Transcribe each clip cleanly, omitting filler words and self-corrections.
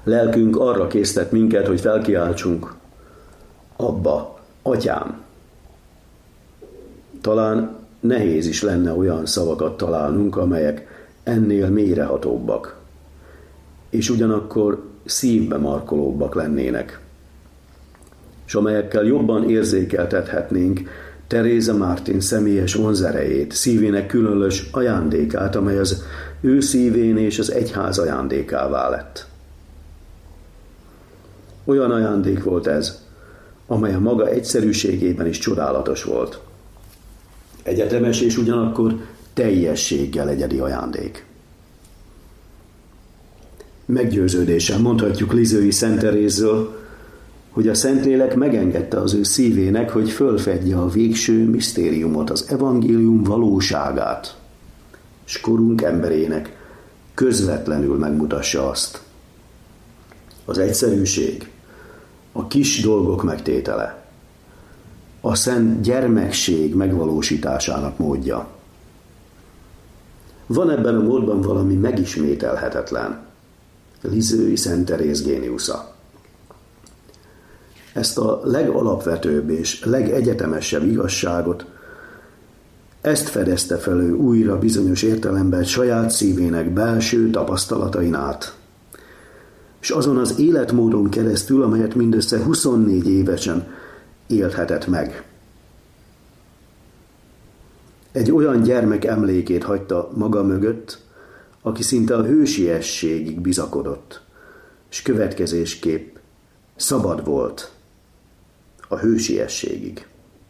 Lelkünk arra késztet minket, hogy felkiáltsunk: Abba, Atyám! Talán nehéz is lenne olyan szavakat találnunk, amelyek ennél mélyrehatóbbak, és ugyanakkor szívbe markolóbbak lennének, és amelyekkel jobban érzékeltethetnénk Teresa Martin személyes vonzerejét, szívének különös ajándékát, amely az ő szívén és az egyház ajándékává lett. Olyan ajándék volt ez, amely a maga egyszerűségében is csodálatos volt. Egyetemes és ugyanakkor teljességgel egyedi ajándék. Meggyőződéssel mondhatjuk Lisieux-i Szent Terézről, hogy a Szentlélek megengedte az ő szívének, hogy fölfedje a végső misztériumot, az evangélium valóságát, s korunk emberének közvetlenül megmutassa azt. Az egyszerűség, a kis dolgok megtétele, a szent gyermekség megvalósításának módja. Van ebben a módban valami megismételhetetlen. Lisieux-i Szent Teréz géniusza. Ezt a legalapvetőbb és legegyetemesebb igazságot, ezt fedezte fel ő újra bizonyos értelemben saját szívének belső tapasztalatain át. És azon az életmódon keresztül, amelyet mindössze 24 évesen élhetett meg. Egy olyan gyermek emlékét hagyta maga mögött, aki szinte a hősiességig bizakodott, és következésképp szabad volt a hősiességig.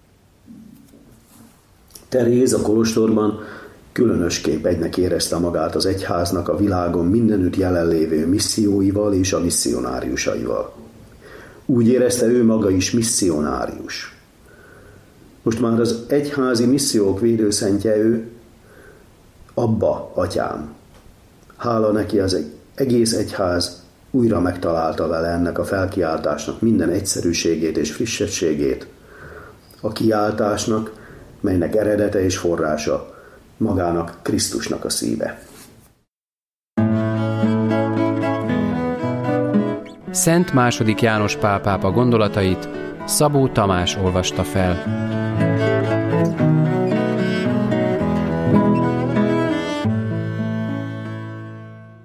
Teréz a kolostorban különösképp egynek érezte magát az egyháznak a világon mindenütt jelenlévő misszióival és a misszionáriusaival. Úgy érezte ő maga is misszionárius. Most már az egyházi missziók védőszentje ő, Abba, Atyám. Hála neki az egész egyház újra megtalálta vele ennek a felkiáltásnak minden egyszerűségét és frissességét, a kiáltásnak, melynek eredete és forrása magának Krisztusnak a szíve. Szent II. János Pál pápa gondolatait Szabó Tamás olvasta fel.